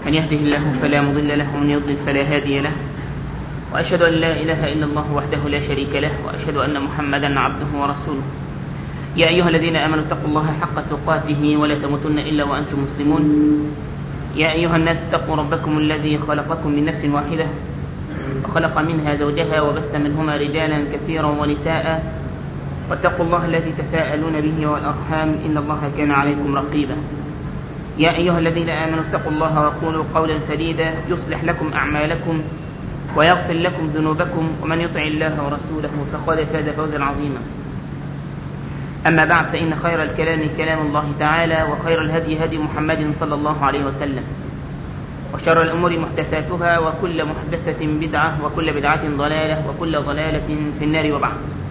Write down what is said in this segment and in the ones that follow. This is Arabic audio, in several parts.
من يهده الله فلا مضل له ومن يضلل فلا هادي له، وأشهد أن لا إله إلا الله وحده لا شريك له، وأشهد أن محمدا عبده ورسوله. يا أيها الذين آمنوا اتقوا الله حق تقاته ولا تموتن إلا وأنتم مسلمون. يا أيها الناس اتقوا ربكم الذي خلقكم من نفس واحدة وخلق منها زوجها وبث منهما رجالا كثيرا ونساء، واتقوا الله الذي تساءلون به والأرحام إن الله كان عليكم رقيبا. يا أيها الذين آمنوا اتقوا الله وقولوا قولا سديدا يصلح لكم أعمالكم ويغفر لكم ذنوبكم، ومن يطع الله ورسوله فقد فاز فوزا عظيما. أما بعد، فإن خير الكلام كلام الله تعالى، وخير الهدي هدي محمد صلى الله عليه وسلم، وشر الأمور محدثاتها، وكل محدثة بدعة، وكل بدعة ضلالة، وكل ضلالة في النار. وبعد،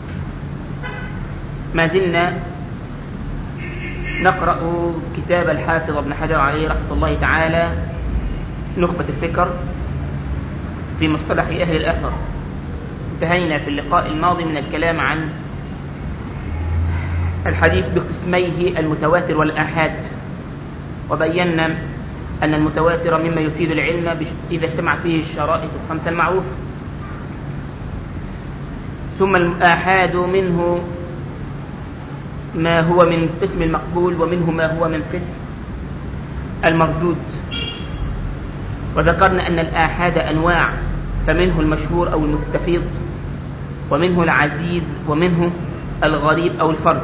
ما زلنا نقرأ كتاب الحافظ ابن حجر عليه رحمة الله تعالى نخبة الفكر في مصطلح أهل الأثر. انتهينا في اللقاء الماضي من الكلام عن الحديث بقسميه المتواتر والآحاد، وبينا أن المتواتر مما يفيد العلم إذا اجتمع فيه الشرائط الخمسة المعروفة، ثم الآحاد منه ما هو من قسم المقبول، ومنه ما هو من قسم المردود. وذكرنا أن الآحاد أنواع، فمنه المشهور أو المستفيض، ومنه العزيز، ومنه الغريب أو الفرد،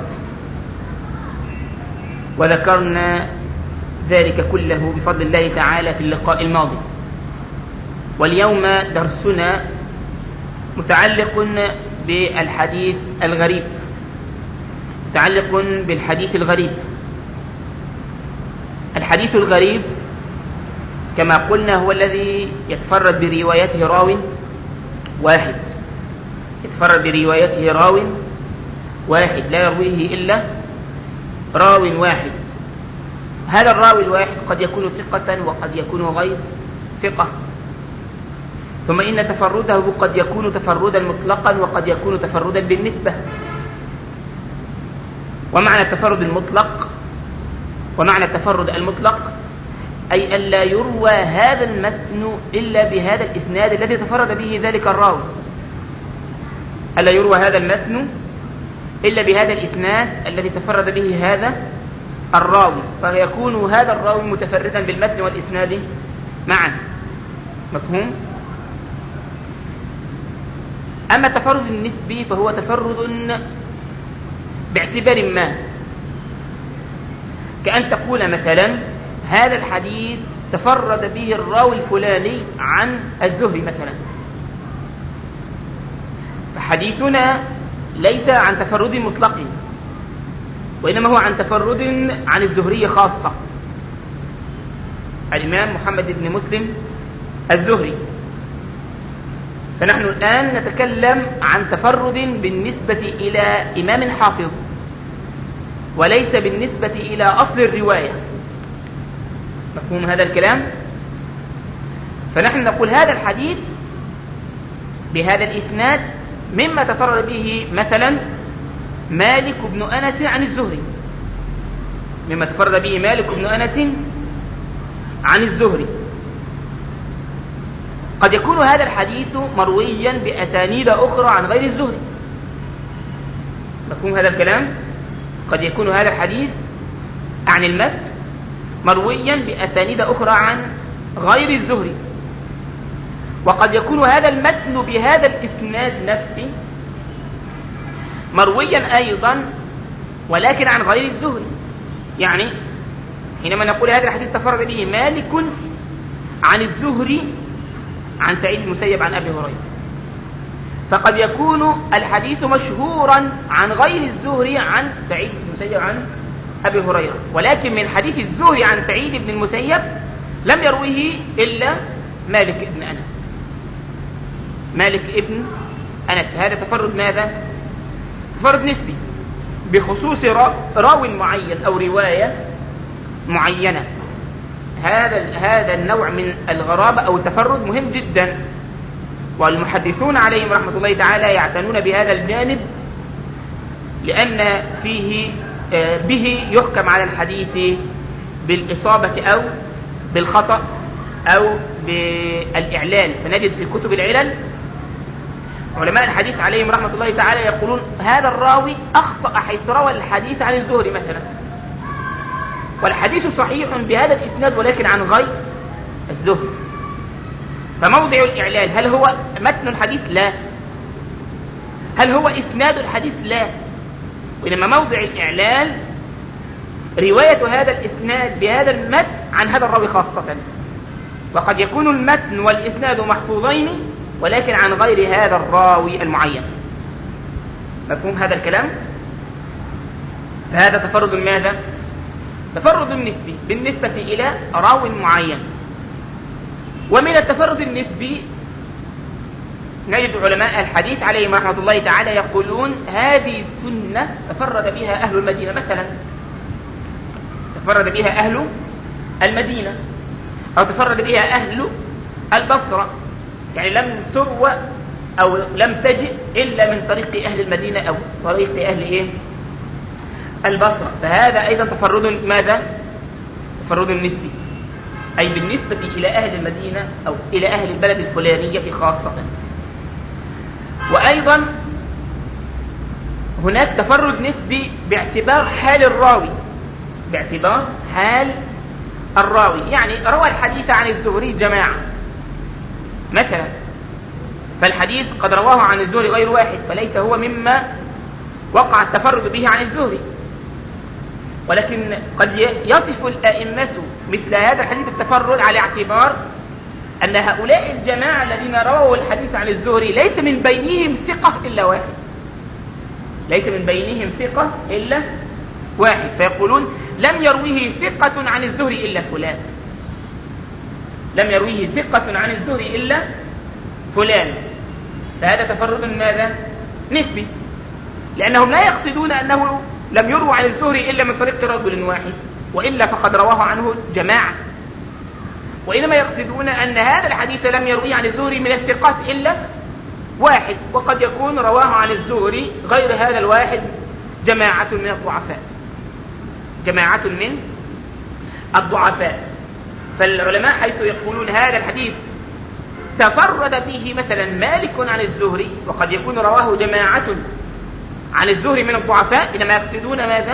وذكرنا ذلك كله بفضل الله تعالى في اللقاء الماضي. واليوم درسنا متعلق بالحديث الغريب، متعلق بالحديث الغريب. الحديث الغريب كما قلنا هو الذي يتفرد بروايته راو واحد، يتفرد بروايته راو واحد لا يرويه إلا راو واحد. هذا الراوي الواحد قد يكون ثقة وقد يكون غير ثقة، ثم إن تفرده قد يكون تفردا مطلقا وقد يكون تفردا بالنسبة. ومعنى التفرد المطلق ومعنى التفرد المطلق أي أن لا يروى هذا المتن إلا بهذا الإسناد الذي تفرد به ذلك الراوي، ألا يروى هذا المتن إلا بهذا الإسناد الذي تفرد به هذا الراوي، فيكون هذا الراوي متفردا بالمتن والإسناد معا. مفهوم؟ أما التفرد النسبي فهو تفرد باعتبار ما، كأن تقول مثلا هذا الحديث تفرد به الراوي الفلاني عن الزهري مثلا، فحديثنا ليس عن تفرد مطلق، وإنما هو عن تفرد عن الزهري خاصة، الإمام محمد بن مسلم الزهري. فنحن الآن نتكلم عن تفرد بالنسبة إلى إمام حافظ، وليس بالنسبة إلى أصل الرواية. مفهوم هذا الكلام؟ فنحن نقول هذا الحديث بهذا الإسناد مما تفرد به مثلا مالك بن أنس عن الزهري، مما تفرد به مالك بن أنس عن الزهري. قد يكون هذا الحديث مرويا بأسانيد أخرى عن غير الزهري. مفهوم هذا الكلام؟ قد يكون هذا الحديث عن المتن مرويا بأسانيد أخرى عن غير الزهري، وقد يكون هذا المتن بهذا الإسناد نفسه مرويا أيضا ولكن عن غير الزهري. يعني حينما نقول هذا الحديث تفرد به مالك عن الزهري عن سعيد المسيب عن أبي هريرة، فقد يكون الحديث مشهورا عن غير الزهري عن سعيد المسيب عن أبي هريرة، ولكن من حديث الزهري عن سعيد بن المسيب لم يرويه إلا مالك ابن أنس، مالك ابن أنس. هذا تفرد ماذا؟ تفرد نسبي بخصوص راوي معين أو رواية معينة. هذا النوع من الغرابة أو التفرد مهم جدا، والمحدثون عليهم رحمة الله تعالى يعتنون بهذا الجانب، لأن فيه به يحكم على الحديث بالإصابة أو بالخطأ أو بالإعلال، فنجد في كتب العلل علماء الحديث عليهم رحمة الله تعالى يقولون هذا الراوي أخطأ حيث روى الحديث عن الزهري مثلا، والحديث صحيح بهذا الإسناد ولكن عن غير الزهري. فموضع الإعلال هل هو متن الحديث؟ لا. هل هو إسناد الحديث؟ لا. وإنما موضع الإعلال رواية هذا الإسناد بهذا المتن عن هذا الراوي خاصة، وقد يكون المتن والإسناد محفوظين ولكن عن غير هذا الراوي المعين. مفهوم هذا الكلام؟ فهذا تفرد ماذا؟ تفرد نسبي بالنسبة إلى راو معين. ومن التفرد النسبي نجد علماء الحديث عليهم رحمة الله تعالى يقولون هذه السنة تفرد بها أهل المدينة مثلا، تفرد بها أهل المدينة، أو تفرد بها أهل البصرة، يعني لم تروى أو لم تجئ إلا من طريق أهل المدينة أو طريق أهل البصرة. فهذا أيضا تفرد ماذا؟ تفرد نسبي، أي بالنسبة إلى أهل المدينة أو إلى أهل البلد الفلانية خاصة. وأيضا هناك تفرد نسبي باعتبار حال الراوي، باعتبار حال الراوي، يعني روى الحديث عن الزهري جماعة مثلا، فالحديث قد رواه عن الزهري غير واحد، فليس هو مما وقع التفرد به عن الزهري. ولكن قد يصف الأئمة مثل هذا الحديث بالتفرد على اعتبار أن هؤلاء الجماعة الذين رووا الحديث عن الزهري ليس من بينهم ثقة إلا واحد، ليس من بينهم ثقة إلا واحد، فيقولون لم يرويه ثقة عن الزهري إلا فلان، لم يرويه ثقة عن الزهري إلا فلان. فهذا تفرد ماذا؟ نسبي، لأنهم لا يقصدون أنه لم يروى عن الزهري إلا من طريق رجل واحد، وإلا فقد رواه عنه جماعة، وإنما يقصدون أن هذا الحديث لم يرويه عن الزهري من الثقات إلا واحد، وقد يكون رواه عن الزهري غير هذا الواحد جماعة من الضعفاء، جماعة من الضعفاء. فالعلماء حيث يقولون هذا الحديث تفرد به مثلا مالك عن الزهري، وقد يكون رواه جماعة عن الزهري من الضعفاء، إنما يقصدون ماذا؟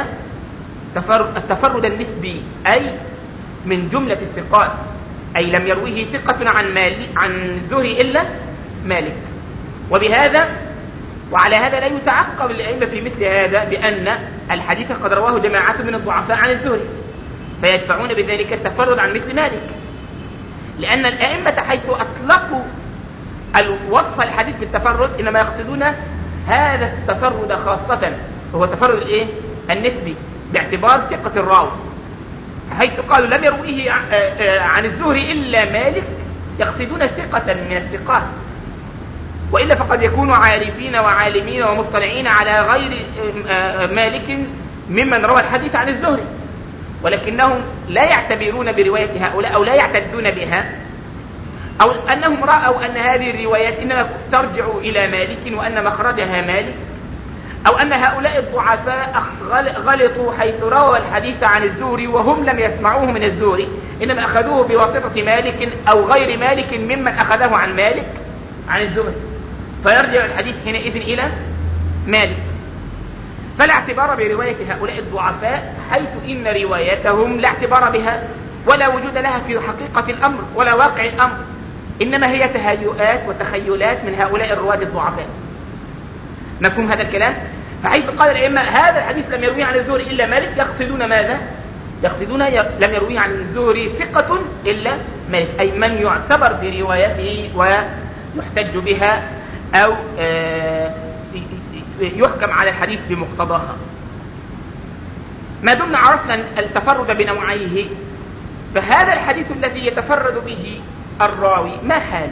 التفرد النسبي، أي من جملة الثقات، أي لم يرويه ثقة عن الزهري إلا مالك. وبهذا وعلى هذا لا يتعقب الأئمة في مثل هذا بأن الحديث قد رواه جماعة من الضعفاء عن الزهري، فيدفعون بذلك التفرد عن مثل مالك، لأن الأئمة حيث أطلقوا الوصف الحديث بالتفرد إنما يقصدون هذا التفرد خاصة، وهو تفرد النسبي باعتبار ثقة الراوي، حيث قالوا لم يرويه عن الزهري إلا مالك، يقصدون ثقة من الثقات، وإلا فقد يكونوا عارفين وعالمين ومطلعين على غير مالك ممن روى الحديث عن الزهري، ولكنهم لا يعتبرون برواية هؤلاء أو لا يعتدون بها، أو أنهم رأوا أن هذه الروايات إنما ترجع إلى مالك وأن مخرجها مالك، أو أن هؤلاء الضعفاء غلطوا حيث رووا الحديث عن الزهري وهم لم يسمعوه من الزهري، إنما أخذوه بواسطة مالك أو غير مالك ممن أخذه عن مالك عن الزهري، فيرجع الحديث حينئذ إلى مالك. فلا اعتبار برواية هؤلاء الضعفاء حيث إن روايتهم لا اعتبار بها ولا وجود لها في حقيقة الأمر ولا واقع الأمر، إنما هي تهيؤات وتخيلات من هؤلاء الرواة الضعفاء. مفهوم هذا الكلام؟ فحيث قال الأئمة هذا الحديث لم يرويه عن الزهري إلا مالك، يقصدون ماذا؟ يقصدون لم يرويه عن الزهري ثقة إلا مالك، أي من يعتبر بروايته ويحتج بها أو يحكم على الحديث بمقتضاها. ما دمنا عرفنا التفرد بنوعيه، فهذا الحديث الذي يتفرد به الراوي ما حاله؟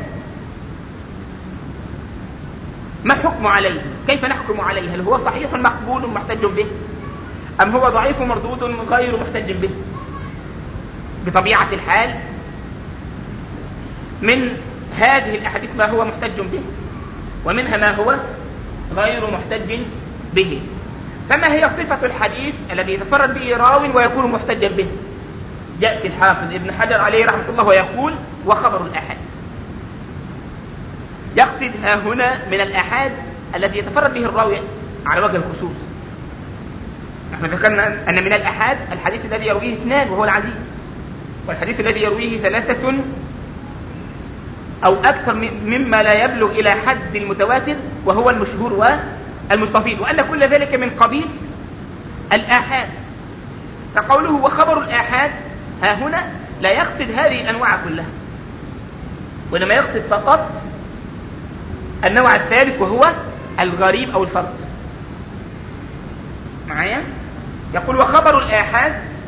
ما الحكم عليه؟ كيف نحكم عليه؟ هل هو صحيح مقبول محتج به، أم هو ضعيف مردود غير محتج به؟ بطبيعة الحال من هذه الأحاديث ما هو محتج به، ومنها ما هو غير محتج به. فما هي صفة الحديث الذي يتفرد به راو ويكون محتجا به؟ يأتي الحافظ ابن حجر عليه رحمة الله ويقول وخبر الآحاد، يقصد ها هنا من الآحاد الذي يتفرد به الراوي على وجه الخصوص. نحن ذكرنا أن من الآحاد الحديث الذي يرويه اثنان وهو العزيز، والحديث الذي يرويه ثلاثة أو أكثر مما لا يبلغ إلى حد المتواتر وهو المشهور والمستفيض، وأن كل ذلك من قبيل الآحاد. فقوله وخبر الآحاد ها هنا لا يقصد هذه الأنواع كلها، وإنما يقصد فقط النوع الثالث وهو الغريب أو الفرد. معايا؟ يقول وخبر الآحاد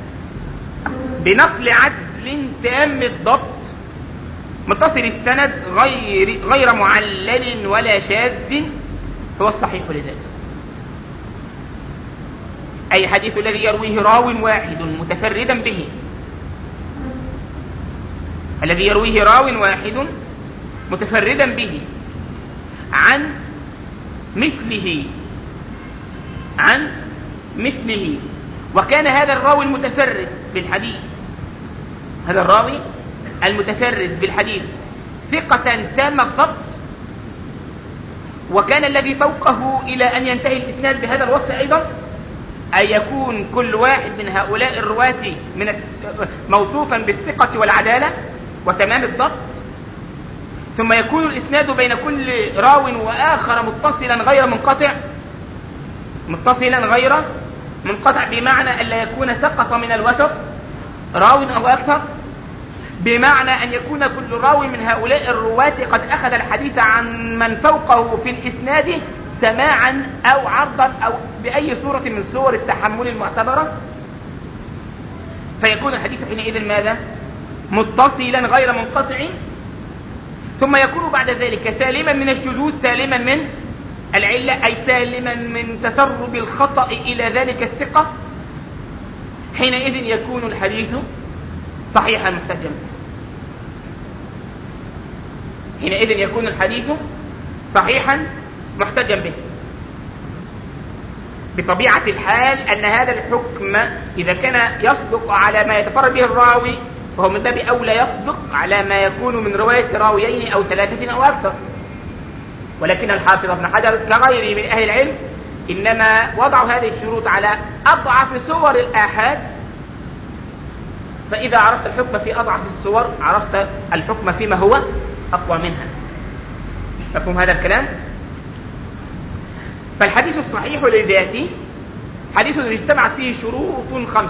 بنقل عدل تام الضبط متصل السند غير معلل ولا شاذ هو الصحيح لذاته، أي الحديث الذي يرويه راو واحد متفردا به، الذي يرويه راو واحد متفردا به عن مثله وكان هذا الراوي المتفرد بالحديث، هذا الراوي المتفرد بالحديث ثقة تام الضبط، وكان الذي فوقه إلى أن ينتهي الإسناد بهذا الوصف أيضا، أن يكون كل واحد من هؤلاء الرواة موصوفا بالثقة والعدالة وتمام الضبط، ثم يكون الإسناد بين كل راو وآخر متصلا غير منقطع بمعنى أن لا يكون سقط من الوسط راو أو أكثر، بمعنى أن يكون كل راو من هؤلاء الرواة قد أخذ الحديث عن من فوقه في الإسناد سماعا أو عرضا أو بأي صورة من صور التحمل المعتبرة، فيكون الحديث حينئذ ماذا؟ متصلا غير منقطع، ثم يكون بعد ذلك سالما من الشذوذ سالما من العلة، أي سالما من تسرب الخطأ إلى ذلك الثقة، حينئذ يكون الحديث صحيحا محتجا، حينئذ يكون الحديث صحيحا محتجا به. بطبيعة الحال أن هذا الحكم إذا كان يصدق على ما يتفرد به الراوي فهو من باب أولى يصدق على ما يكون من رواية راويين أو ثلاثة أو أكثر، ولكن الحافظ ابن حجر كغيره من أهل العلم إنما وضعوا هذه الشروط على أضعف صور الآحاد، فإذا عرفت الحكم في أضعف الصور عرفت الحكم فيما هو أقوى منها. مفهوم هذا الكلام؟ فالحديث الصحيح لذاته حديث اجتمعت فيه شروط 5.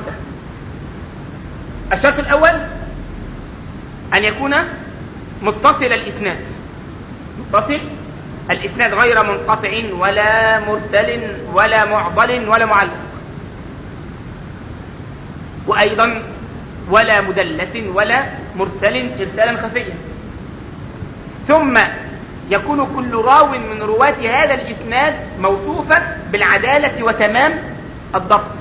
الشرط الأول أن يكون متصل الإسناد، متصل الإسناد غير منقطع ولا مرسل ولا معضل ولا معلق، وأيضا ولا مدلس ولا مرسل إرسالا خفيا. ثم يكون كل راو من رواة هذا الإسناد موصوفا بالعدالة وتمام الضبط،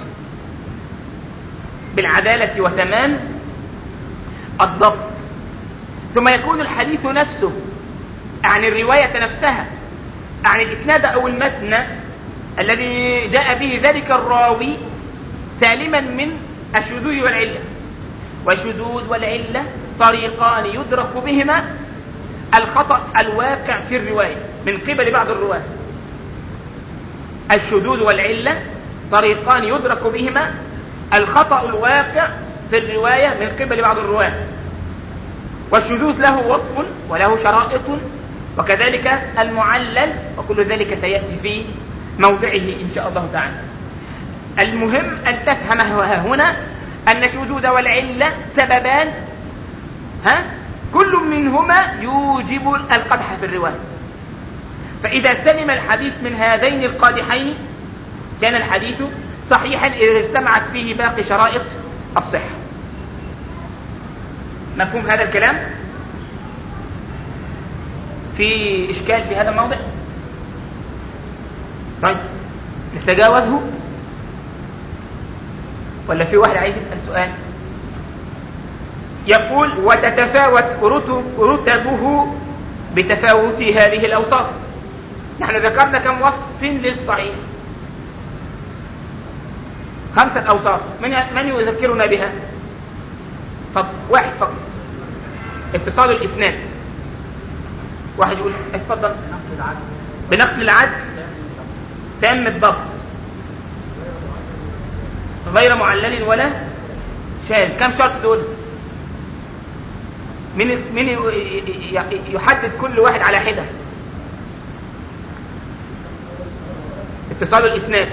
بالعدالة وتمام الضبط. ثم يكون الحديث نفسه عن الرواية نفسها، عن الإسناد أو المتن الذي جاء به ذلك الراوي سالما من الشذوذ والعلة، والشذوذ والعلة طريقان يدرك بهما الخطأ الواقع في الرواية من قبل بعض الرواة. الشذوذ والعلة طريقان يدرك بهما الخطأ الواقع في الرواية من قبل بعض الرواة، والشذوذ له وصف وله شرائط، وكذلك المعلل، وكل ذلك سيأتي في موضعه إن شاء الله تعالى. المهم أن تفهم هنا أن الشذوذ والعلة سببان كل منهما يوجب القدح في الرواية، فإذا سلم الحديث من هذين القادحين كان الحديث صحيحا إذا اجتمعت فيه باقي شرائط الصحة. مفهوم هذا الكلام؟ في إشكال في هذا الموضع؟ طيب نتجاوزه ولا في واحد عايز يسأل سؤال؟ يقول وتتفاوت رتبه بتفاوت هذه الأوصاف. نحن ذكرنا كم وصف للصحيح؟ 5 أوصاف. من يذكرنا بها؟ طب واحد فقط، اتصال الإسناد. واحد يقول اتفضل. بنقل العدل تام الضبط غير معلل ولا شاذ. كم شرط دول؟ من يحدد كل واحد على حدة؟ اتصال الإسناد،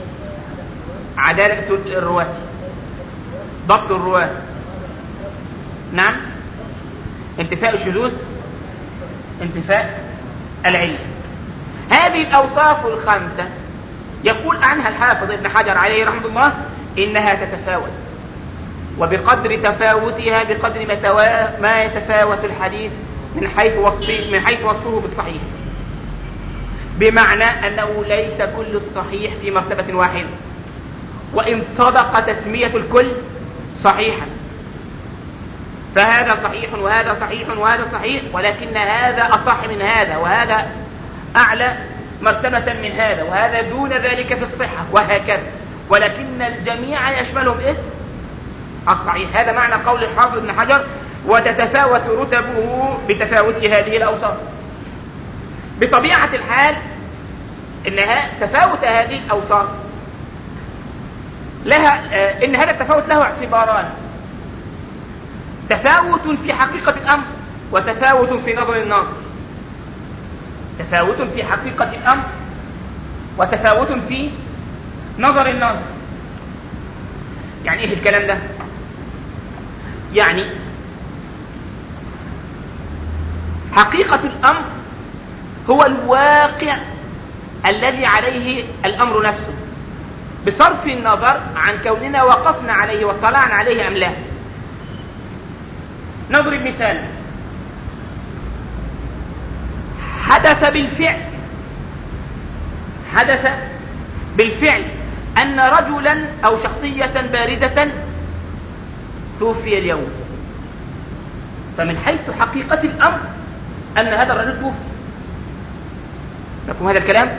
عدالة الرواة، ضبط الرواة، نعم، انتفاء الشذوذ، انتفاء العلة. هذه الأوصاف الخمسة يقول عنها الحافظ ابن حجر عليه رحمه الله إنها تتفاوت، وبقدر تفاوتها بقدر ما يتفاوت الحديث من حيث وصفه بالصحيح، بمعنى أنه ليس كل الصحيح في مرتبة واحدة، وإن صدق تسمية الكل صحيحا، فهذا صحيح وهذا صحيح وهذا صحيح، ولكن هذا أصح من هذا، وهذا أعلى مرتبة من هذا، وهذا دون ذلك في الصحة، وهكذا، ولكن الجميع يشملهم اسم الصحيح. هذا معنى قول الحافظ ابن حجر وتتفاوت رتبه بتفاوت هذه الأوصاف. بطبيعة الحال إنها تفاوت هذه الأوصاف لها، إن هذا التفاوت له اعتباران: تفاوت في حقيقة الأمر، وتفاوت في نظر الناظر. تفاوت في حقيقة الأمر، وتفاوت في نظر الناظر. يعني إيه الكلام ده؟ يعني حقيقة الأمر هو الواقع الذي عليه الأمر نفسه، بصرف النظر عن كوننا وقفنا عليه واطلعنا عليه أم لا. نضرب مثال: حدث بالفعل أن رجلا أو شخصية باردة توفي اليوم، فمن حيث حقيقة الأمر أن هذا الرجل توفي. مفهوم هذا الكلام؟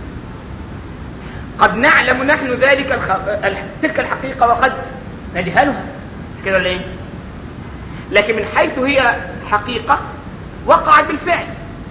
قد نعلم نحن تلك الحقيقة وقد نجهلها، كده ولا ايه؟ لكن من حيث هي حقيقة وقعت بالفعل،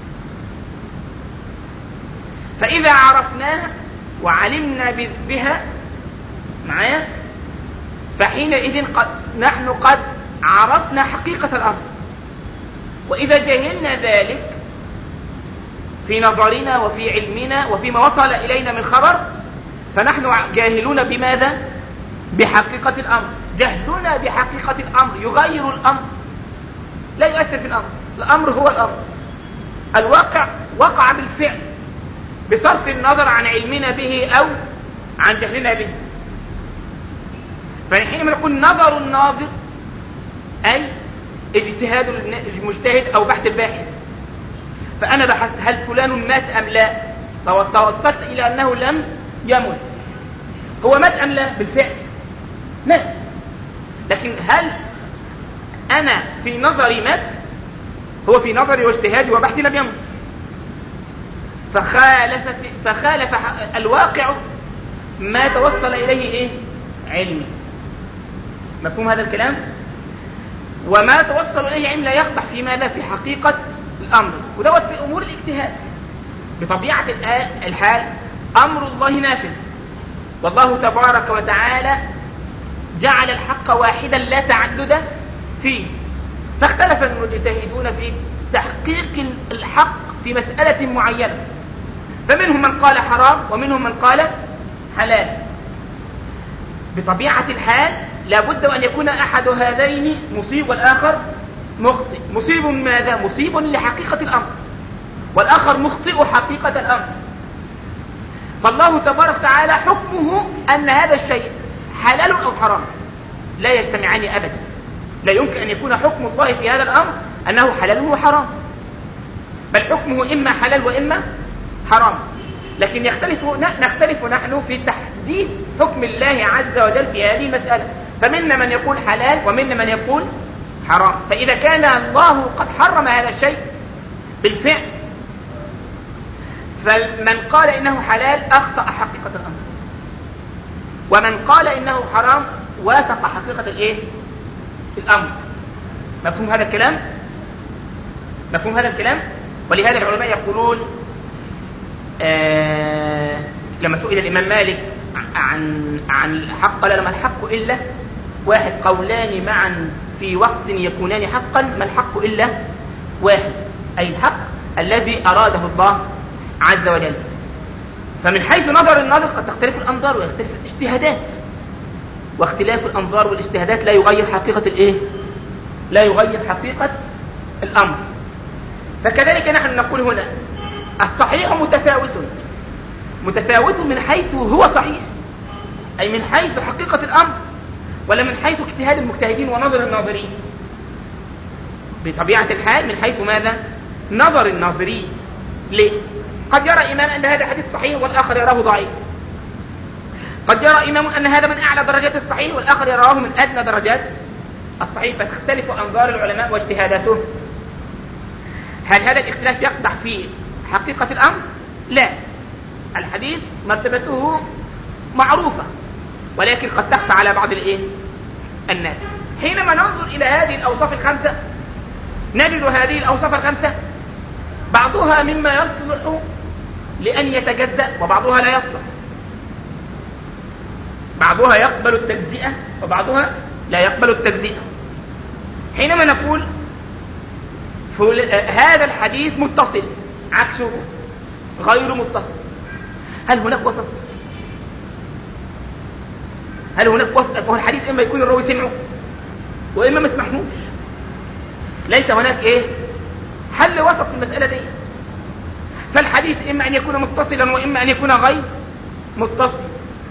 فإذا عرفناها وعلمنا بها معايا، فحينئذ نحن قد عرفنا حقيقة الأمر. وإذا جهلنا ذلك في نظرنا وفي علمنا وفيما وصل إلينا من خبر، فنحن جاهلون بماذا؟ بحقيقة الأمر. جهلنا بحقيقة الأمر يغير الأمر، لا يؤثر في الأمر. الأمر هو الأمر، الواقع وقع بالفعل بصرف النظر عن علمنا به أو عن جهلنا به. فحينما نقول نظر الناظر أي اجتهاد المجتهد أو بحث الباحث، فأنا بحثت هل فلان مات أم لا، توصلت إلى أنه لم يمت. هو مات أم لا؟ بالفعل مات، لكن هل أنا في نظري مات؟ هو في نظري واجتهادي وبحثي لم يمت، فخالف الواقع ما توصل إليه إيه؟ علمي. مفهوم هذا الكلام؟ وما توصل إليه علم لا يقدح في ماذا؟ في حقيقة الأمر، ودوت في أمور الاجتهاد. بطبيعة الحال أمر الله نافذ، والله تبارك وتعالى جعل الحق واحدا لا تعدد فيه، فاختلف المجتهدون في تحقيق الحق في مسألة معينة، فمنهم من قال حرام ومنهم من قال حلال. بطبيعة الحال لابد أن يكون أحد هذين مصيب والآخر مخطئ. مصيب ماذا؟ مصيب لحقيقة الأمر، والآخر مخطئ حقيقة الأمر. فالله تبارك وتعالى حكمه أن هذا الشيء حلال أو حرام، لا يجتمعان أبدا. لا يمكن أن يكون حكم الله في هذا الأمر أنه حلال وحرام، بل حكمه إما حلال وإما حرام. لكن نختلف نحن في تحديد حكم الله عز وجل في هذه المسألة، فمنا من يقول حلال ومنا من يقول حرام. فإذا كان الله قد حرم هذا الشيء بالفعل، فمن قال إنه حلال أخطأ حقيقة الأمر، ومن قال إنه حرام وافق حقيقة الأمر. مفهوم هذا الكلام؟ مفهوم هذا الكلام؟ ولهذا العلماء يقولون لما سئل الإمام مالك عن الحق قال: ما الحق إلا واحد، قولان معا في وقت يكونان حقا، ما الحق إلا واحد، أي الحق الذي أراده الله عز وجل. فمن حيث نظر الناظر قد تختلف الأنظار ويختلف الاجتهادات، واختلاف الأنظار والاجتهادات لا يغير حقيقة الإيه؟ لا يغير حقيقة الأمر. فكذلك نحن نقول هنا الصحيح متفاوت من حيث هو صحيح، أي من حيث حقيقة الأمر، ولا من حيث اجتهاد المجتهدين ونظر الناظرين. بطبيعة الحال من حيث ماذا؟ نظر الناظرين. ليه؟ قد يرى إمام أن هذا حديث صحيح والآخر يراه ضعيف. قد يرى إمام أن هذا من أعلى درجات الصحيح والآخر يراه من أدنى درجات الصحيح، فتختلف أنظار العلماء واجتهاداتهم. هل هذا الاختلاف يقدح في حقيقة الأمر؟ لا، الحديث مرتبته معروفة، ولكن قد تخفى على بعض الناس. حينما ننظر إلى هذه الأوصاف الخمسة نجد هذه الأوصاف الخمسة بعضها مما يصلح لأن يتجزأ وبعضها لا يصلح، بعضها يقبل التجزئة وبعضها لا يقبل التجزئة. حينما نقول هذا الحديث متصل عكسه غير متصل، هل هناك وسط؟ هل هناك وسط؟ هو الحديث إما يكون الراوي سمعه وإما ما سمعهوش، ليس هناك حل وسط في المسألة دي. فالحديث إما أن يكون متصلا وإما أن يكون غير متصل،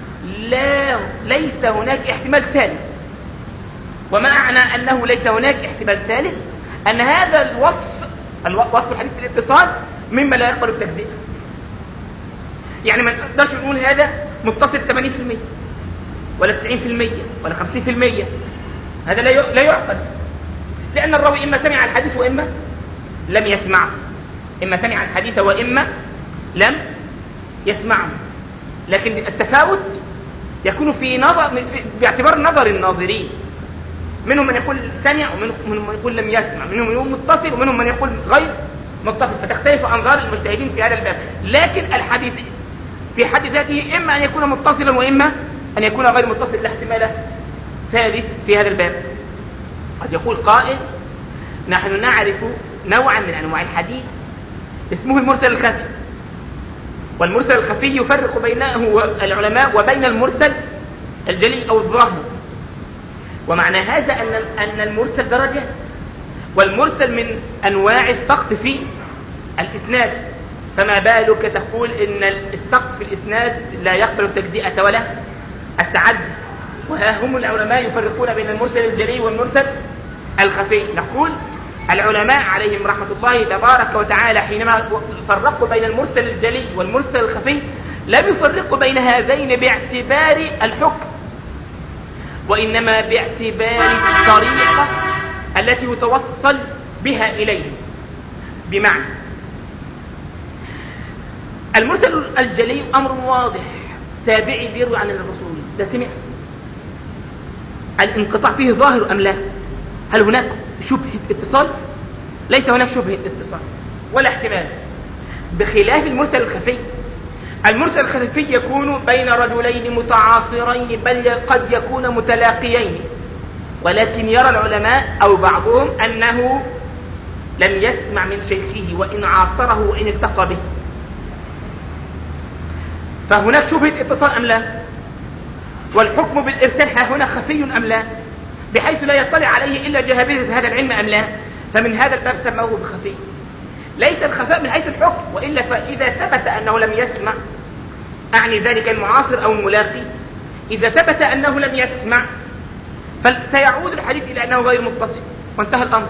ليس هناك احتمال ثالث. ومعنى أنه ليس هناك احتمال ثالث أن هذا الوصف الحديث الاتصال مما لا يقبل التجزئة. يعني ما نقدرش نقول هذا متصل 80% ولا 90% ولا 50%، هذا لا يعقل، لأن الراوي إما سمع الحديث وإما لم يسمعه، إما سمع الحديث وإما لم يسمعه. لكن التفاوت يكون باعتبار نظر الناظرين، منهم من يقول سمع ومنهم من يقول لم يسمع، منهم من يقول متصل ومنهم من يقول غير متصل، فتختلف أنظار المجتهدين في هذا الباب. لكن الحديث في حد ذاته إما أن يكون متصلا وإما أن يكون غير متصل، لا احتمال ثالث في هذا الباب. قد يقول قائل: نحن نعرف نوعا من أنواع الحديث اسمه المرسل الخفي، والمرسل الخفي يفرق بينه العلماء وبين المرسل الجلي أو الظاهر. ومعنى هذا أن المرسل درجة، والمرسل من أنواع السقط في الإسناد، فما بالك تقول إن السقط في الإسناد لا يقبل التجزئة ولا التعدد. وها هم العلماء يفرقون بين المرسل الجلي والمرسل الخفي. نقول العلماء عليهم رحمة الله تبارك وتعالى حينما فرقوا بين المرسل الجلي والمرسل الخفي لم يفرقوا بين هذين باعتبار الحكم، وإنما باعتبار الطريقة التي يتوصل بها إليه. بمعنى المرسل الجلي أمر واضح، تابعي بيروي عن الرسول، ده سمع، الانقطاع فيه ظاهر أم لا؟ هل هناك شبهة اتصال؟ ليس هناك شبهة اتصال ولا احتمال، بخلاف المرسل الخفي. المرسل الخفي يكون بين رجلين متعاصرين، بل قد يكون متلاقيين، ولكن يرى العلماء أو بعضهم أنه لم يسمع من شيخه وإن عاصره وإن التقى به، فهناك شبهة اتصال أم لا؟ والحكم بالإرسال ها هنا خفي أم لا؟ بحيث لا يطلع عليه إلا جهابذة هذا العلم أم لا؟ فمن هذا الباب سموه بخفي. ليس الخفاء من حيث الحكم، وإلا فإذا ثبت أنه لم يسمع، أعني ذلك المعاصر أو الملاقي، إذا ثبت أنه لم يسمع فسيعود الحديث إلى أنه غير متصل وانتهى الأمر.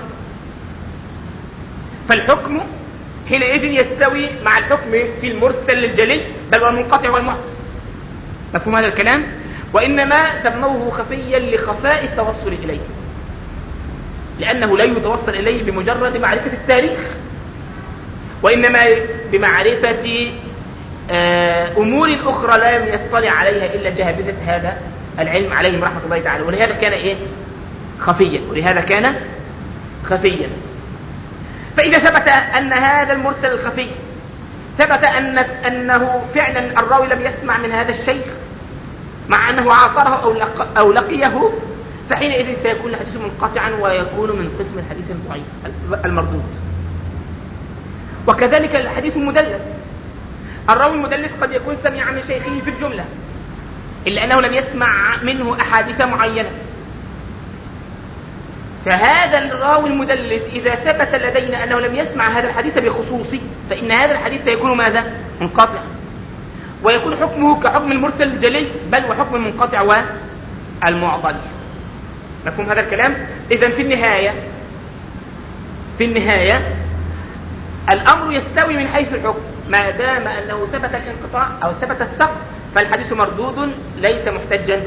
فالحكم حينئذ يستوي مع الحكم في المرسل الجلي بل والمنقطع والمعطل. مفهوم هذا الكلام؟ وإنما سموه خفيا لخفاء التوصل إليه، لأنه لا يتوصل إليه بمجرد معرفة التاريخ، وإنما بمعرفة أمور أخرى لا يطلع عليها إلا جهابذة هذا العلم عليهم رحمة الله تعالى. ولهذا كان خفيا، ولهذا كان خفيا. فإذا ثبت أن هذا المرسل الخفي ثبت أنه فعلا الراوي لم يسمع من هذا الشيخ مع أنه عاصره أو لقيه، فحينئذ سيكون الحديث منقطعا ويكون من قسم الحديث الضعيف المردود. وكذلك الحديث المدلس، الراوي المدلس قد يكون سمع من شيخه في الجملة إلا أنه لم يسمع منه أحاديث معينة، فهذا الراوي المدلس إذا ثبت لدينا أنه لم يسمع هذا الحديث بخصوصه فإن هذا الحديث سيكون ماذا؟ منقطع، ويكون حكمه كحكم المرسل الجلي بل وحكم المنقطع والمعضل. مفهوم هذا الكلام؟ إذن في النهاية الأمر يستوي من حيث الحكم، ما دام أنه ثبت الانقطاع أو ثبت السقط فالحديث مردود ليس محتجا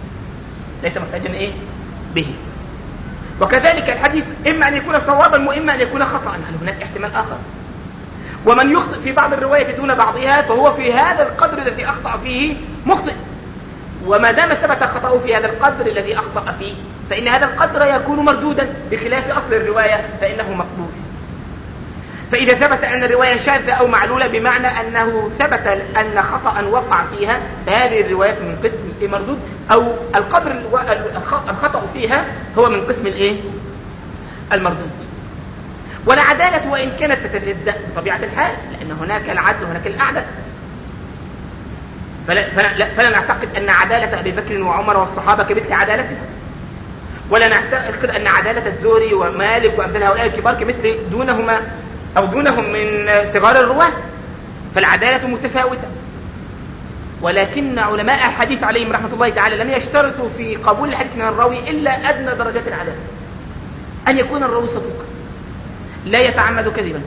به. وكذلك الحديث إما أن يكون صوابا وإما أن يكون خطأ، يعني هناك احتمال آخر. ومن يخطئ في بعض الرواية دون بعضها فهو في هذا القدر الذي أخطأ فيه مخطئ، وما دام ثبت خطأه في هذا القدر الذي أخطأ فيه فإن هذا القدر يكون مردودا بخلاف أصل الرواية فإنه مقبول. فإذا ثبت أن الرواية شاذة أو معلولة بمعنى أنه ثبت أن خطأ وقع فيها فهذه الروايات من قسم مردود، أو القدر الخطأ فيها هو من قسم المردود. والعدالة وإن كانت تتجزأ بطبيعة الحال، لأن هناك العدل وهناك الأعدل، فلا نعتقد أن عدالة أبي بكر وعمر والصحابة كمثل عدالتنا، ولا نعتقد أن عدالة الزهري ومالك وأمثال هؤلاء الكبار كمثل دونهم من صغار الرواة، فالعدالة متفاوتة. ولكن علماء الحديث عليهم رحمة الله تعالى لم يشترطوا في قبول الحديث من الراوي إلا أدنى درجات العدالة، أن يكون الراوي صدوقا لا يتعمد كذبا.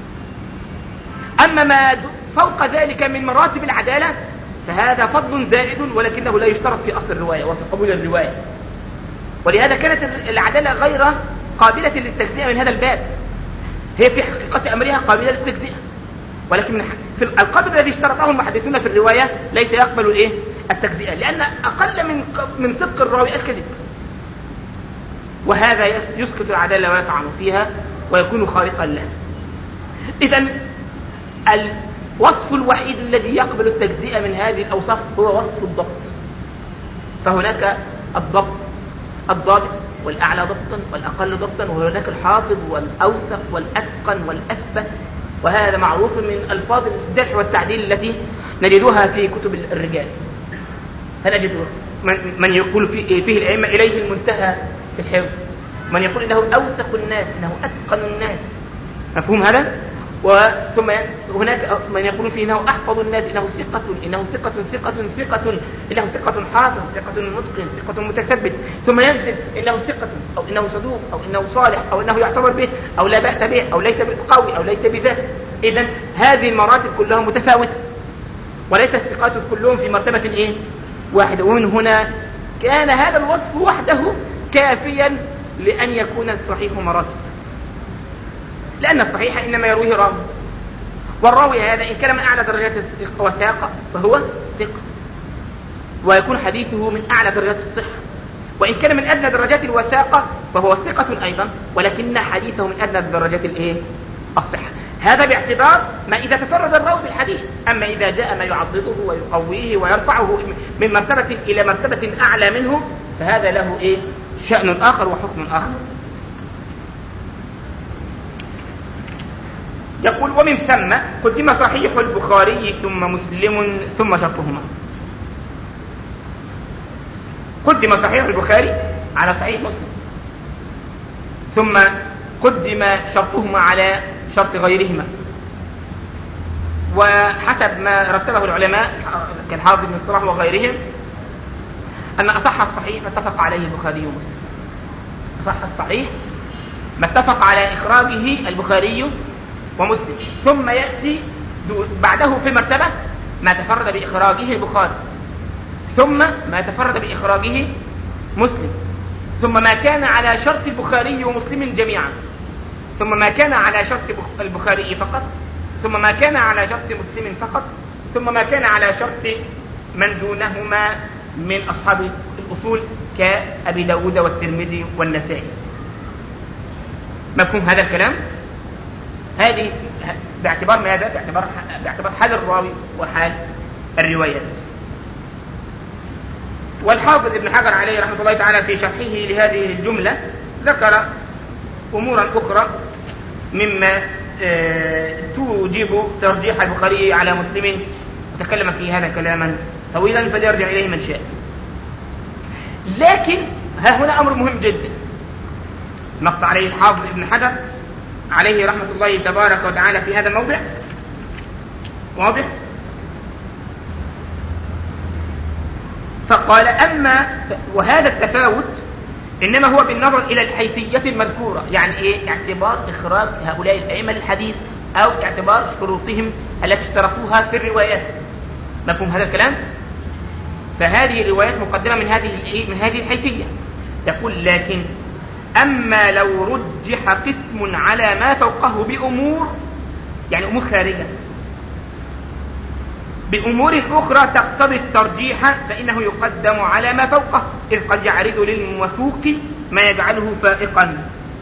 أما ما فوق ذلك من مراتب العدالة فهذا فضل زائد ولكنه لا يشترط في أصل الرواية وفي قبول الرواية. ولهذا كانت العدالة غير قابلة للتجزئة من هذا الباب، هي في حقيقة أمرها قابلة للتجزئة، ولكن في القدر الذي اشترطه المحدثون في الرواية ليس يقبل التجزئة، لأن أقل من صدق الراوي الكذب، وهذا يسقط العدالة ويطعن فيها ويكون خارقا لها. إذن الوصف الوحيد الذي يقبل التجزئة من هذه الأوصاف هو وصف الضبط، فهناك الضابط والأعلى ضبطا والأقل ضبطا، وهناك الحافظ والأوثق والأتقن والأثبت، وهذا معروف من ألفاظ الجرح والتعديل التي نجدها في كتب الرجال. فنجد من يقول فيه الأئمة إليه المنتهى في الحفظ، من يقول إنه أوثق الناس، إنه أتقن الناس، مفهوم هذا؟ وثم هناك من يقول فيه إنه أحفظ الناس، إنه ثقة، إنه ثقة ثقة ثقة، إنه ثقة حافظ، ثقة متقن، ثقة متثبت، ثم ينزل إنه ثقة أو إنه صدوق أو إنه صالح أو إنه يعتبر به أو لا بأس به أو ليس بقوي أو ليس بذات. إذن هذه المراتب كلها متفاوتة وليس الثقات كلهم في مرتبة واحدة، ومن هنا كان هذا الوصف وحده كافيا لأن يكون الصحيح مراتب، لأن الصحيح إنما يرويه راوي، والراوي هذا إن كان من أعلى درجات الوثاقة فهو ثقة، ويكون حديثه من أعلى درجات الصحة، وإن كان من أدنى درجات الوثاقة فهو ثقة أيضا ولكن حديثه من أدنى درجات الصحة. هذا باعتبار ما إذا تفرد الراوي بالحديث، أما إذا جاء ما يعضده ويقويه ويرفعه من مرتبة إلى مرتبة أعلى منه فهذا له شأن آخر وحكم آخر. يقول ومن ثم قدم صحيح البخاري ثم مسلم ثم شرطهما. قدم صحيح البخاري على صحيح مسلم، ثم قدم شرطهما على شرط غيرهما، وحسب ما رتبه العلماء كالحافظ بن الصلاح وغيرهم أن أصح الصحيح ما اتفق عليه البخاري ومسلم. أصح الصحيح ما اتفق على إخراجه البخاري ومسلم، ثم يأتي بعده في المرتبة ما تفرد بإخراجه البخاري، ثم ما تفرد بإخراجه مسلم، ثم ما كان على شرط البخاري ومسلم جميعا، ثم ما كان على شرط البخاري فقط، ثم ما كان على شرط مسلم فقط، ثم ما كان على شرط من دونهما من أصحاب الأصول كأبي داود والترمذي والنسائي. مفهوم هذا الكلام؟ هذه باعتبار ماذا؟ باعتبار حال الراوي وحال الروايات. والحافظ ابن حجر عليه رحمة الله تعالى في شرحه لهذه الجملة ذكر أمورا أخرى مما توجب ترجيح البخاري على مسلم، وتكلم في هذا كلاما طويلا فليرجع إليه من شاء. لكن ها هنا أمر مهم جدا نص عليه الحافظ ابن حجر عليه رحمة الله تبارك وتعالى في هذا الموضع. واضح؟ فقال وهذا التفاوت إنما هو بالنظر إلى الحيثية المذكورة. يعني إيه؟ اعتبار إخراج هؤلاء الأئمة للحديث أو اعتبار شروطهم التي اشترطوها في الروايات. مفهوم هذا الكلام؟ فهذه الروايات مقدمة من هذه الحيثية. يقول لكن أما لو رجح قسم على ما فوقه بأمور، يعني أمور خارجة، بأمور أخرى تقتضي الترجيح، فإنه يقدم على ما فوقه، إذ قد يعرض للموثوق ما يجعله فائقا.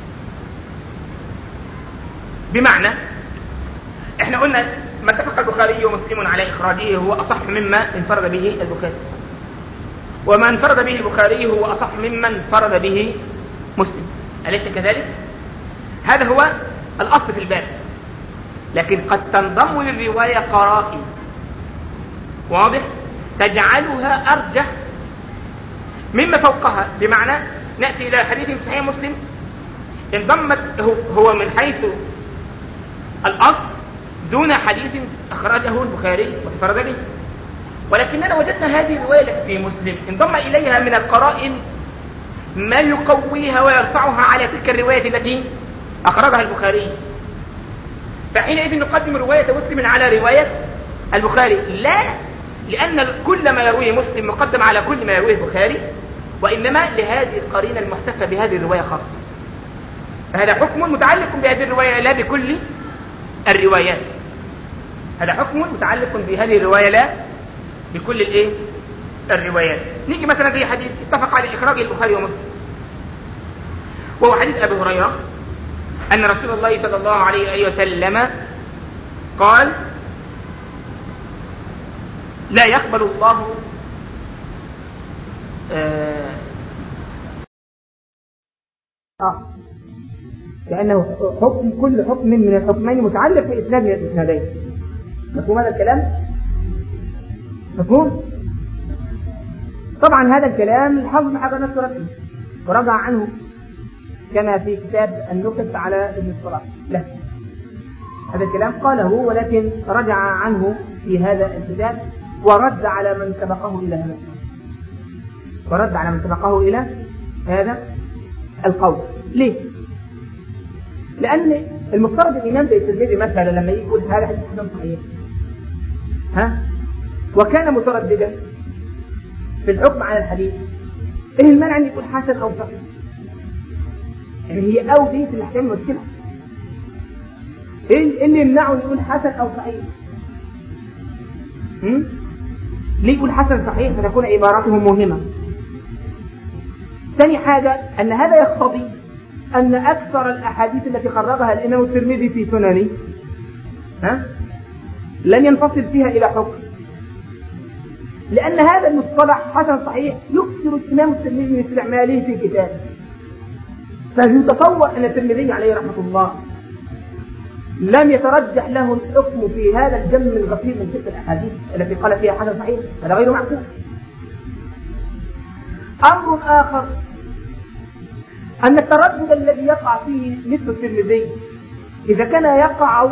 بمعنى احنا قلنا ما اتفق البخاري ومسلم على إخراجه هو أصح مما انفرد به البخاري، وما انفرد به البخاري هو أصح مما انفرد به مسلم، أليس كذلك؟ هذا هو الأصل في الباب. لكن قد تنضم للرواية قرائن، واضح، تجعلها أرجح مما فوقها. بمعنى نأتي إلى حديث في صحيح مسلم انضمت هو من حيث الأصل دون حديث أخرجه البخاري وتفرد به، ولكننا وجدنا هذه الرواية التي في مسلم انضم إليها من القرائن ما يقويها ويرفعها على تلك الرواية التي أخرجها البخاري. فحينئذ نقدم رواية مسلم على رواية البخاري، لا لأن كل ما يرويه مسلم مقدم على كل ما يرويه البخاري، وإنما لهذه القرينة المحتفى بهذه الرواية خاصة. فهذا حكم متعلق بهذه الرواية لا بكل الروايات. هذا حكم متعلق بهذه الرواية لا بكل الروايات. نيجي مثلا زي حديث اتفق على إخراج البخاري ومسلم، وهو حديث أبي هريرة أن رسول الله صلى الله عليه وسلم قال: لا يقبل الله لأنه كل حكم من الحكمين متعلق بإسناد من الإسنادين. مفهوم هذا الكلام؟ مفهوم؟ طبعا هذا الكلام الحافظ ابن حجر نفسه رفعه ورجع عنه كما في كتاب النكت على ابن الصلاح له. هذا الكلام قاله، ولكن رجع عنه في هذا الكتاب ورد على من سبقه إلى هذا القول. ليه؟ لأن المفترض الإمام زي الترمذي مثلا لما يقول هذا حديث صحيح وكان مترددا في الحكم على الحديث، ايه المانع ان يقول حسن او صحيح؟ يعني هي او دي في الاحكام مشكله. ايه اللي يمنعه ان يقول حسن او صحيح؟ ليه يقول حسن صحيح فتكون عبارته موهمه؟ ثاني حاجه ان هذا يقتضي ان اكثر الاحاديث التي خرجها الامام الترمذي في سننه لن ينفصل فيها الى حكم، لأن هذا المصطلح حسن صحيح يكثر الإمام الترمذي من استعماله في كتابه. فيتصور أن الترمذي عليه رحمة الله لم يترجح له الحكم في هذا الجم الغفير من تلك الأحاديث التي قال فيها حسن صحيح، هذا غير معقول. أمر آخر أن التردد الذي يقع فيه مثل الترمذي إذا كان يقع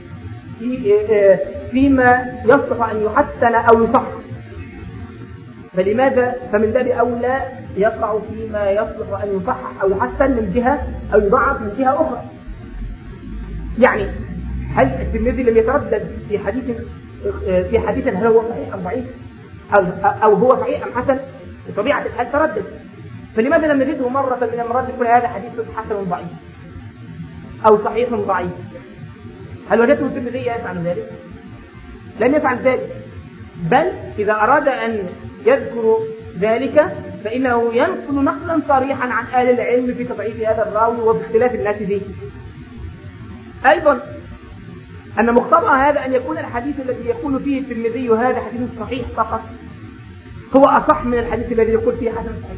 فيما يصلح أن يحسن أو يصح، فلماذا؟ فمن باب أولى يقع فيما يصلح أن يصحح أو يحسن من جهة أو يضعف من جهة أخرى. يعني هل الترمذي لم يتردد في حديث هل هو صحيح أم ضعيف أو هو صحيح أم حسن؟ بطبيعة الحال تردد، فلماذا لم نجده مرة من المرات يقول هذا حديث حسن ضعيف أو صحيح ضعيف؟ هل وجدته الترمذي يفعل ذلك؟ لم يفعل ذلك، بل إذا أراد أن يذكر ذلك فإنه ينقل نقلا صريحا عن أهل العلم في تضعيف هذا الراوي وباختلاف الناس فيه. أيضا أن مقتضى هذا أن يكون الحديث الذي يقول فيه الترمذي هذا حديث صحيح فقط هو أصح من الحديث الذي يقول فيه حسن صحيح.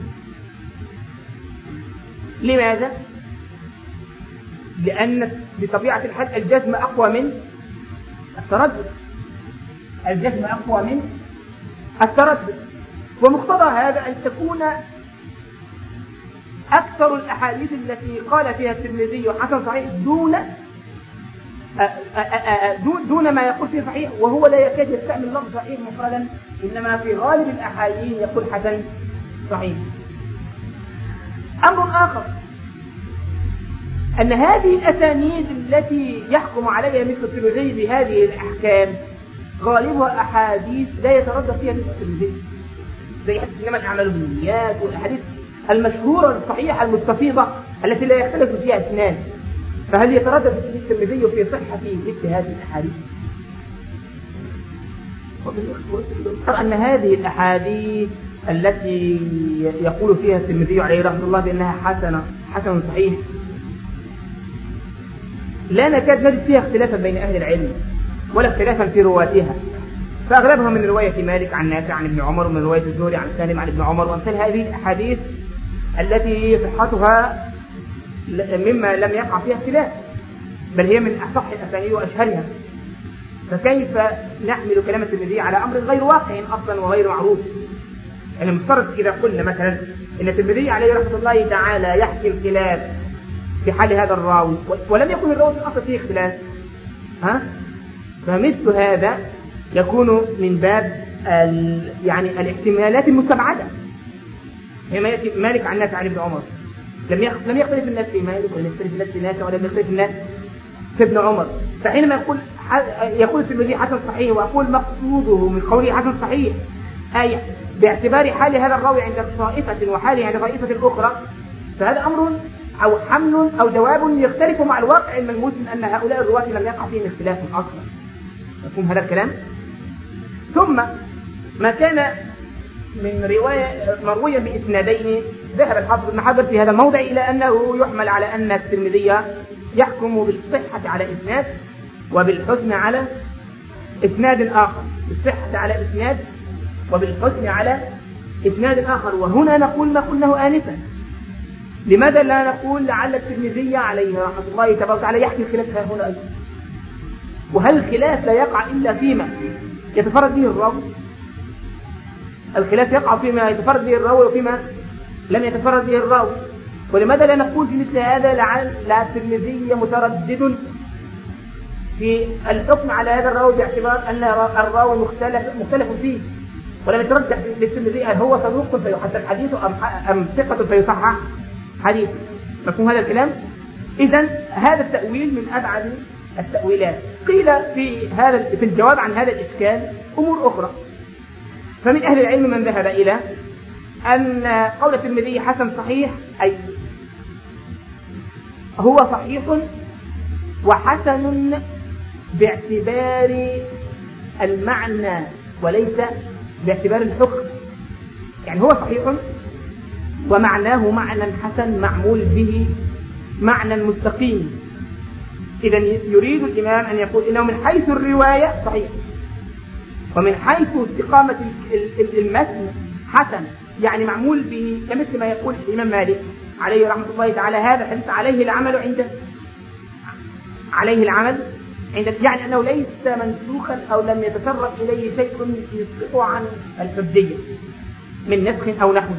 لماذا؟ لأن بطبيعة الحال الجزم أقوى من التردد. الجزم أقوى من التردد، ومقتضى هذا أن تكون أكثر الأحاديث التي قال فيها الترمذي حسن صحيح دون ما يقول فيه صحيح، وهو لا يكاد يستعمل لفظ صحيح مفردا، إنما في غالب الأحايين يقول حسن صحيح. أمر آخر أن هذه الأسانيد التي يحكم عليها مثل الترمذي بهذه الأحكام غالبها أحاديث لا يتردد فيها مثل الترمذي، زي حديث إنما الأعمال بالنيات والأحاديث المشهورة الصحيحة المستفيضة التي لا يختلف فيها اثنان. فهل يتردد الترمذي في صحة مثل هذه الأحاديث؟ أن هذه الأحاديث التي يقول فيها الترمذي عليه رحمة الله بأنها حسن صحيح لا نكاد نجد فيها اختلافا بين أهل العلم ولا اختلافا في رواتها، فأغلبها من رواية مالك عن نافع عن ابن عمر، ومن رواية الزهري عن سالم عن ابن عمر، وأمثال هذه الأحاديث التي صحتها مما لم يقع فيها اختلاف، بل هي من أصح الأسانيد وأشهرها. فكيف نحمل كلام الترمذي على أمر غير واقع أصلا وغير معروف؟ يعني مفترض إذا قلنا مثلا إن الترمذي عليه رحمة الله تعالى يحكي الخلاف في حال هذا الراوي ولم يكن الراوي في الأصل فيه اختلاف، فمثل هذا يكون من باب يعني الاحتمالات المستبعدة. هي يأتي مالك عن نافع عن ابن عمر، لم يختلف الناس في مالك، ولم يختلف الناس في نافع، ولم يختلف الناس في ابن عمر. فحينما يقول الترمذي حسن صحيح، وأقول مقصوده من قوله حسن صحيح أي باعتبار حال هذا الراوي عند طائفة وحاله عند طائفة أخرى، فهذا أمر أو حمل أو جواب يختلف مع الواقع الملموس من أن هؤلاء الرواة لم يقع فيهم اختلاف أصلا. مفهوم هذا الكلام؟ ثم ما كان من رواية مروية بإسنادين، ذهب الحافظ ابن حجر في هذا الموضع إلى أنه يحمل على أن الترمذي يحكم بالصحة على إسناد وبالحسن على إسناد آخر، بالصحة على إسناد وبالحسن على إسناد آخر. وهنا نقول ما قلناه آنفا، لماذا لا نقول لعل الترمذي عليه رحمة الله تبارك وتعالى يحكي الخلاف هنا أيضا؟ وهل الخلاف لا يقع إلا فيما يتفرد به الراوي؟ الخلاف يقع فيما يتفرد به الراوي وفيما لم يتفرد به الراوي. ولماذا لا نقول في مثل هذا لعل الترمذي متردد في الحكم على هذا الراوي باعتبار أن الراوي مختلف فيه، ولم يترجح للترمذي هل هو صدوق فيحسن حديثه أم ثقة فيصحح حديثه. مفهوم هذا الكلام؟ إذن هذا التأويل من أبعد التأويلات. قيل في الجواب عن هذا الإشكال أمور أخرى. فمن أهل العلم من ذهب إلى أن قول الترمذي حسن صحيح أي هو صحيح وحسن باعتبار المعنى وليس باعتبار الحكم. يعني هو صحيح ومعناه معنى حسن معمول به معنى مستقيم. إذن يريد الإمام أن يقول إنه من حيث الرواية صحيح، ومن حيث استقامة المتن حسن، يعني معمول به كمثل ما يقول الإمام مالك عليه رحمة الله تعالى هذا الحديث عليه العمل عند يعني أنه ليس منسوخا أو لم يتسرب إليه شيء يسقط عن الحجية من نسخ أو نحو.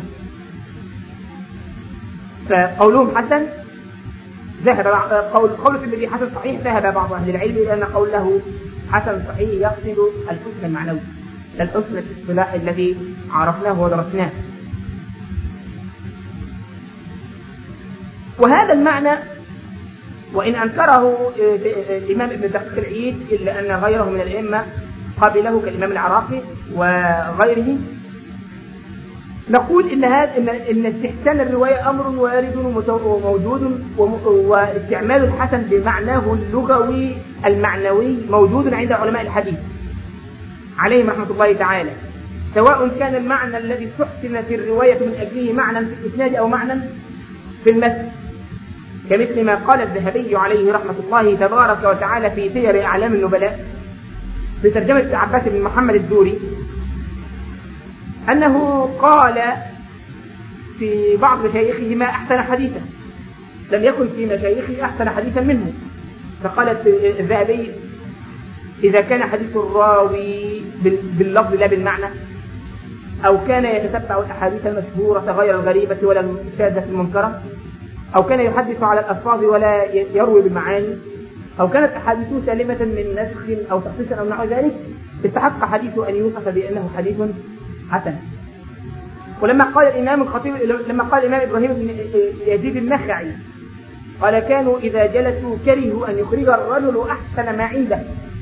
فقولهم حسن ذهب قول الذي حسن صحيح ذهب بعض أهل العلم إلى أن قوله حسن صحيح يقصد الحسن المعنوي لا الحسن الاصطلاح الذي عرفناه ودرسناه. وهذا المعنى وإن أنكره الإمام ابن دقيق العيد إلا أن غيره من الأئمة قبله كالإمام العراقي وغيره، نقول إن استحسان الرواية أمر وارد وموجود، واستعمال الحسن بمعناه اللغوي المعنوي موجود عند علماء الحديث عليهم رحمة الله تعالى. سواء كان المعنى الذي استحسن في الرواية من أجله معنى في الإسناد أو معنى في المتن، كمثل ما قال الذهبي عليه رحمة الله تبارك وتعالى في سير أعلام النبلاء في ترجمة عباس بن محمد الدوري، أنه قال في بعض مشايخه ما أحسن حديثا، لم يكن في مشايخه أحسن حديثا منه. فقال الذهبي: إذا كان حديث الراوي باللفظ لا بالمعنى، أو كان يتتبع الأحاديث المشهورة غير الغريبة ولا الشاذة المنكرة، أو كان يحدث على الألفاظ ولا يروي بالمعاني، أو كانت أحاديثه سالمة من نسخ أو تخصيص أو نحو ذلك، استحق حديثه أن يوصف بأنه حديث حسن. ولما قال الإمام الخطيب، لما قال الإمام إبراهيم بن يزيد النخعي قال: كانوا إذا جلسوا كرهوا أن يخرج الرجل أحسن ما عنده،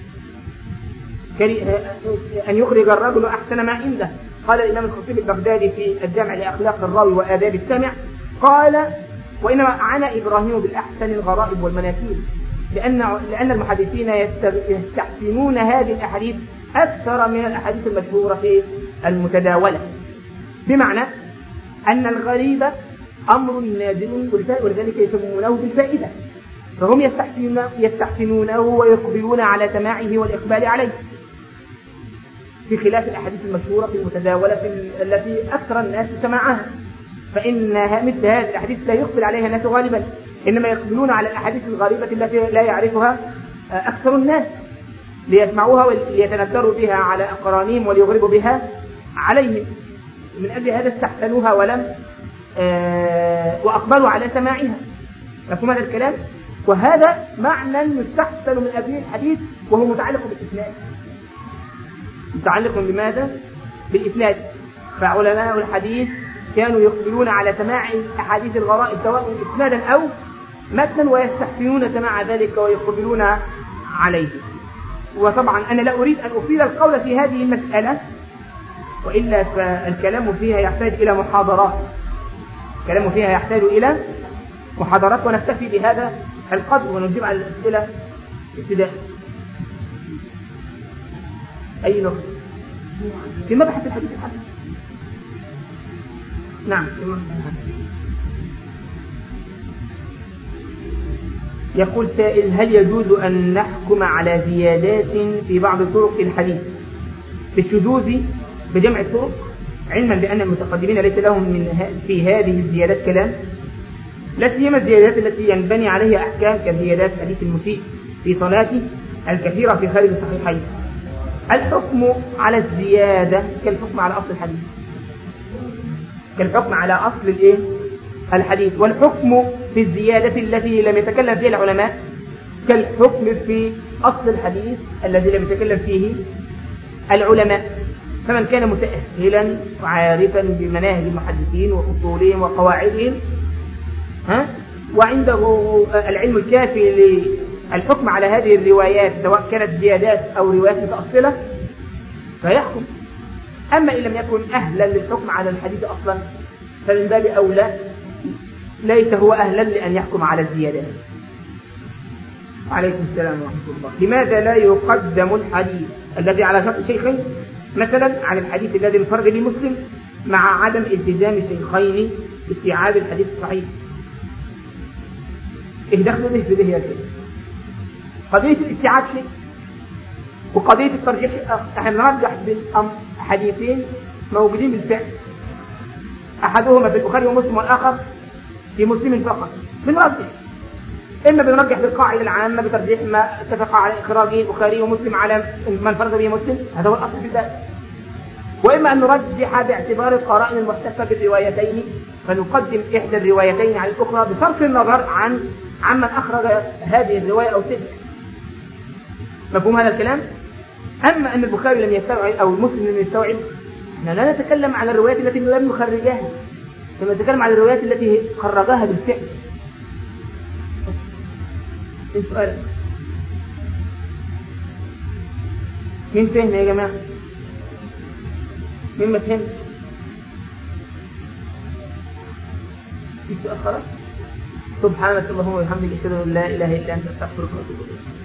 أن يخرج الرجل أحسن ما عنده. قال الإمام الخطيب البغدادي في الجامع لأخلاق الراوي وآداب السامع، قال: وإنما عانى إبراهيم بالأحسن الغرائب والمناكير، لأن المحدثين يستحسنون هذه الأحاديث أكثر من الأحاديث المشهورة المتداولة، بمعنى أن الغريب أمر نادر ولذلك يسمونه بالفائدة، فهم يستحسنونه ويقبلون على سماعه والإقبال عليه، بخلاف الأحاديث المشهورة المتداولة التي أكثر الناس سماعها، فإن مثل هذه الأحاديث لا يقبل عليها الناس غالبا، إنما يقبلون على الأحاديث الغريبة التي لا يعرفها أكثر الناس ليسمعوها وليتنكروا بها على أقرانهم وليغربوا بها عليهم. من أجل هذا استحسنوها وأقبلوا على سماعها. مفهوم هذا الكلام؟ وهذا معنى يستحسن من أجل الحديث، وهو متعلق بالإسناد. متعلق بماذا؟ بالإسناد. فعلماء الحديث كانوا يقبلون على سماع أحاديث الغرائب سواء إسنادا أو متنا، ويستحسنون سماع ذلك ويقبلون عليه. وطبعا أنا لا أريد أن أفيد القول في هذه المسألة، وإلا فالكلام فيها يحتاج إلى محاضرات، الكلام فيها يحتاج إلى محاضرات، ونكتفي بهذا القدر ونجيب على الأسئلة ابتداء. أي نقطة في مبحث الحديث الحسن؟ نعم. يقول سائل: هل يجوز أن نحكم على زيادات في بعض طرق الحديث بالشذوذ بجمع الطرق، علما بأن المتقدمين ليس لهم في هذه الزيادات كلام، لا سيما الزيادات التي ينبني عليها أحكام كزيادات حديث المسيء في صلاته الكثيرة في خارج الصحيحين؟ الحكم على الزيادة كالحكم على أصل الحديث، كالحكم على أصل الحديث، والحكم في الزيادة التي لم يتكلم فيها العلماء كالحكم في أصل الحديث الذي لم يتكلم فيه العلماء. فمن كان متأهلا وعارفا بمناهج المحدثين وأصولهم وقواعدهم وعنده العلم الكافي للحكم على هذه الروايات سواء كانت زيادات أو روايات متأصلة فيحكم. أما إن لم يكن أهلا للحكم على الحديث أصلا فمن باب أولى ليس هو أهلا لأن يحكم على الزيادات. عليكم السلام ورحمة الله. لماذا لا يقدم الحديث الذي على شرط الشيخين مثلا عن الحديث الذي انفرد به مسلم مع عدم التزام الشيخين باستيعاب الحديث الصحيح؟ ايه دخلوا به في ذهن الشيء؟ قضية الاستيعاب شيء وقضية الترجيح شيء. احنا نرجح بالأمر حديثين موجودين بالفعل، أحدهما في البخاري ومسلم والآخر في مسلم فقط. بنرجح، إما بنرجح بالقاعدة العامة بترجيح ما اتفق على إخراجه البخاري ومسلم على من انفرد به مسلم، هذا هو الأصل في الباب، وإما أن نرجح باعتبار القرائن المحتفة بالروايتين فنقدم إحدى الروايتين على الأخرى بصرف النظر عن من أخرج هذه الرواية أو تلك. مفهوم هذا الكلام؟ أما أن البخاري لم يستوعب أو مسلم لم يستوعب، احنا لا نتكلم عن الروايات التي لم نخرجها، كما نتكلم عن الروايات التي خرجها بالفعل. السؤال مين فهم يا جماعة؟ مين ما فهم؟ في سؤال خلاص؟ سبحانك اللهم وبحمدك أشهد أن لا إله إلا أنت أستغفرك وأتوب إليك.